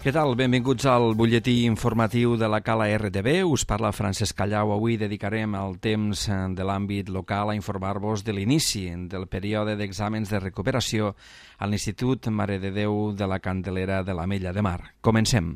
Què tal? Benvinguts al butlletí informatiu de la Cala RTV. Us parla Francesc Callau. Avui dedicarem el temps de l'àmbit local a informar-vos de l'inici del període d'exàmens de recuperació a l'Institut Mare de Déu de la Candelera de l'Ametlla de Mar. Comencem.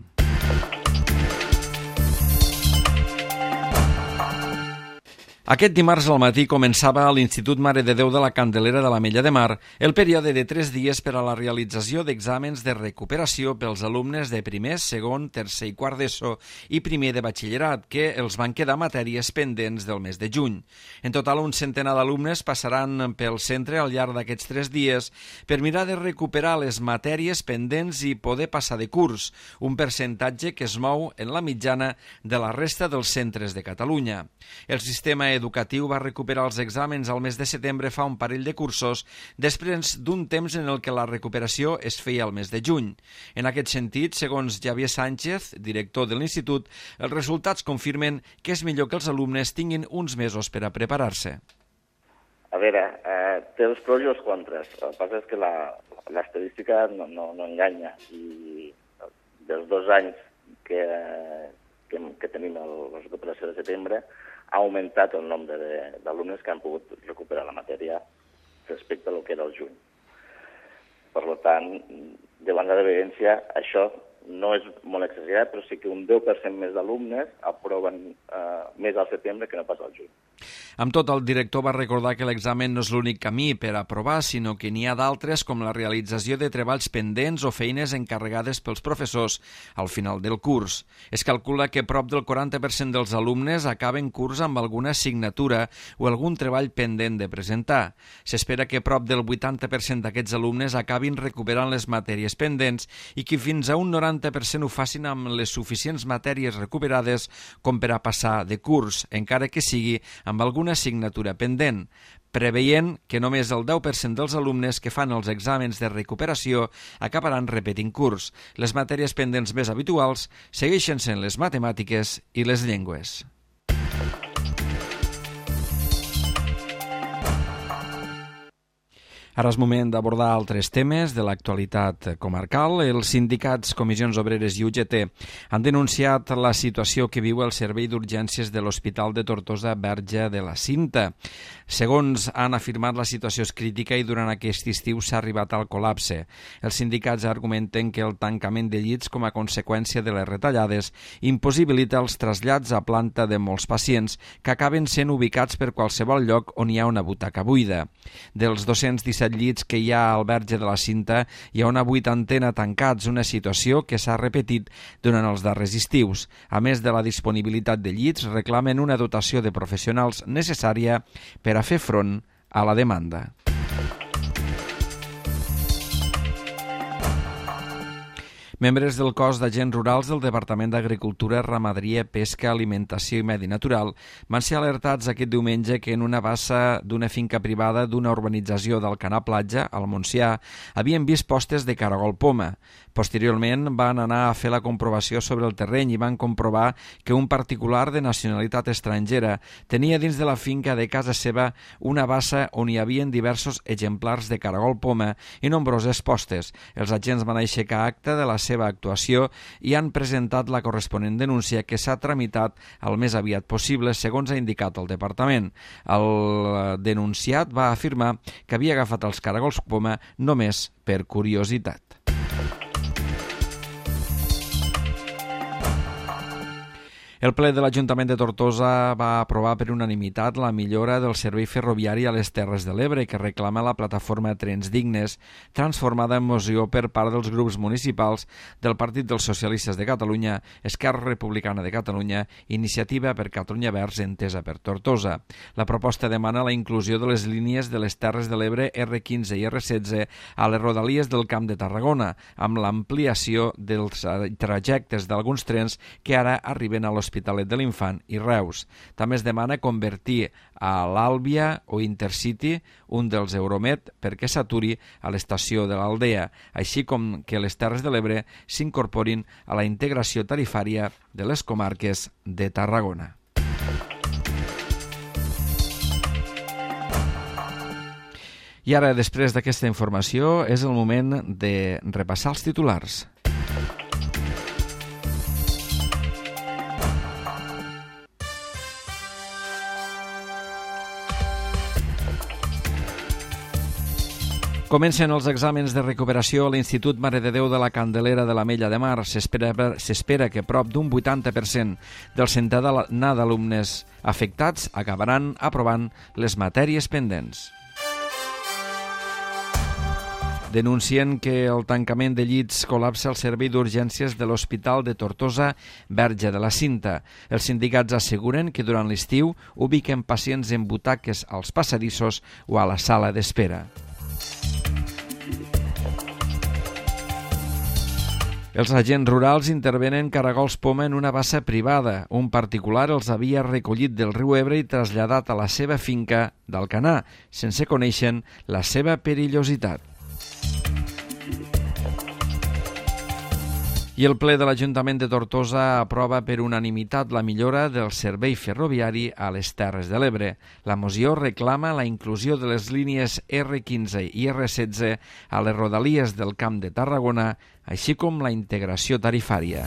Aquest dimarts al matí començava a l'Institut Mare de Déu de la Candelera de l'Ametlla de Mar el període de 3 dies per a la realització d'exàmens de recuperació pels alumnes de primer, segon, tercer i quart d'ESO i primer de batxillerat, que els van quedar matèries pendents del mes de juny. En total, un centenar d'alumnes passaran pel centre al llarg d'aquests 3 dies per mirar de recuperar les matèries pendents i poder passar de curs, un percentatge que es mou en la mitjana de la resta dels centres de Catalunya. El sistema educatiu va recuperar els exàmens al mes de setembre fa un parell de cursos, després d'un temps en el que la recuperació es feia al mes de juny. En aquest sentit, segons Javier Sánchez, director de l'Institut, els resultats confirmen que és millor que els alumnes tinguin uns mesos per a preparar-se. A veure, té els pros i els contres. El que passa és que l'estadística no enganya. I dels 2 anys que tenim la recuperació de setembre, ha augmentat el nombre d'alumnes que han pogut recuperar la matèria respecte a lo que era el juny. Per tant, davant de l'evidència, això no és molt exagerat, però sí que un 10% més d'alumnes aproven més al setembre que no pas al juny. Amb tot, el director va recordar que l'examen no és l'únic camí per aprovar, sinó que n'hi ha d'altres com la realització de treballs pendents o feines encarregades pels professors al final del curs. Es calcula que prop del 40% dels alumnes acaben curs amb alguna assignatura o algun treball pendent de presentar. S'espera que prop del 80% d'aquests alumnes acabin recuperant les matèries pendents i que fins a un 90% ho facin amb les suficients matèries recuperades com per a passar de curs, encara que sigui amb alguna assignatura pendent, preveient que només el 10% dels alumnes que fan els exàmens de recuperació acabaran repetint curs. Les matèries pendents més habituals segueixen sent les matemàtiques i les llengües. Ara és moment d'abordar altres temes de l'actualitat comarcal. Els sindicats, Comissions Obreres i UGT han denunciat la situació que viu el Servei d'Urgències de l'Hospital de Tortosa Verge de la Cinta. Segons han afirmat, la situació és crítica i durant aquest estiu s'ha arribat al col·lapse. Els sindicats argumenten que el tancament de llits com a conseqüència de les retallades impossibilita els trasllats a planta de molts pacients que acaben sent ubicats per qualsevol lloc on hi ha una butaca buida. Dels 217 llits que hi ha al Verge de la Cinta, hi ha una 80ena tancats, una situació que s'ha repetit durant els darrers estius. A més de la disponibilitat de llits, reclamen una dotació de professionals necessària per a fer front a la demanda. Membres del cos d'agents rurals del Departament d'Agricultura, Ramaderia, Pesca, Alimentació i Medi Natural van ser alertats aquest diumenge que en una bassa d'una finca privada d'una urbanització d'Alcanar Platja, al Montsià, havien vist postes de caragol poma. Posteriorment van anar a fer la comprovació sobre el terreny i van comprovar que un particular de nacionalitat estrangera tenia dins de la finca de casa seva una bassa on hi havia diversos exemplars de caragol poma i nombroses postes. Els agents van aixecar acta de la seva actuació i han presentat la corresponent denúncia que s'ha tramitat el més aviat possible, segons ha indicat el departament. El denunciat va afirmar que havia agafat els caragols poma només per curiositat. El ple de l'Ajuntament de Tortosa va aprovar per unanimitat la millora del servei ferroviari a les Terres de l'Ebre que reclama la plataforma Trens Dignes, transformada en moció per part dels grups municipals del Partit dels Socialistes de Catalunya, Esquerra Republicana de Catalunya, Iniciativa per Catalunya Verds, Entesa per Tortosa. La proposta demana la inclusió de les línies de les Terres de l'Ebre R15 i R16 a les rodalies del Camp de Tarragona, amb l'ampliació dels trajectes d'alguns trens que ara arriben a l'Hospitalet de l'Infant i Reus. També es demana convertir a l'Àlvia o Intercity un dels Euromed perquè s'aturi a l'estació de l'Aldea, així com que les Terres de l'Ebre s'incorporin a la integració tarifària de les comarques de Tarragona. I ara, després d'aquesta informació, és el moment de repassar els titulars. Comencen els exàmens de recuperació a l'Institut Mare de Déu de la Candelera de l'Ametlla de Mar. S'espera que prop d'un 80% del centenar d'alumnes afectats acabaran aprovant les matèries pendents. Denuncien que el tancament de llits col·lapsa el servei d'urgències de l'Hospital de Tortosa Verge de la Cinta. Els sindicats asseguren que durant l'estiu ubiquen pacients en butaques als passadissos o a la sala d'espera. Els agents rurals intervenen caragols poma en una bassa privada. Un particular els havia recollit del riu Ebre i traslladat a la seva finca d'Alcanar, sense conèixer la seva perillositat. I el ple de l'Ajuntament de Tortosa aprova per unanimitat la millora del servei ferroviari a les Terres de l'Ebre. La moció reclama la inclusió de les línies R15 i R16 a les rodalies del Camp de Tarragona, així com la integració tarifària.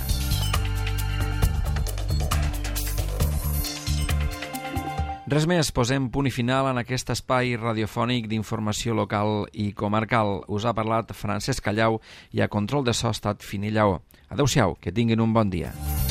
Res més, posem punt i final en aquest espai radiofònic d'informació local i comarcal. Us ha parlat Francesc Callau i a control de so ha estat Fini Lleó. Adéu-siau, que tinguin un bon dia.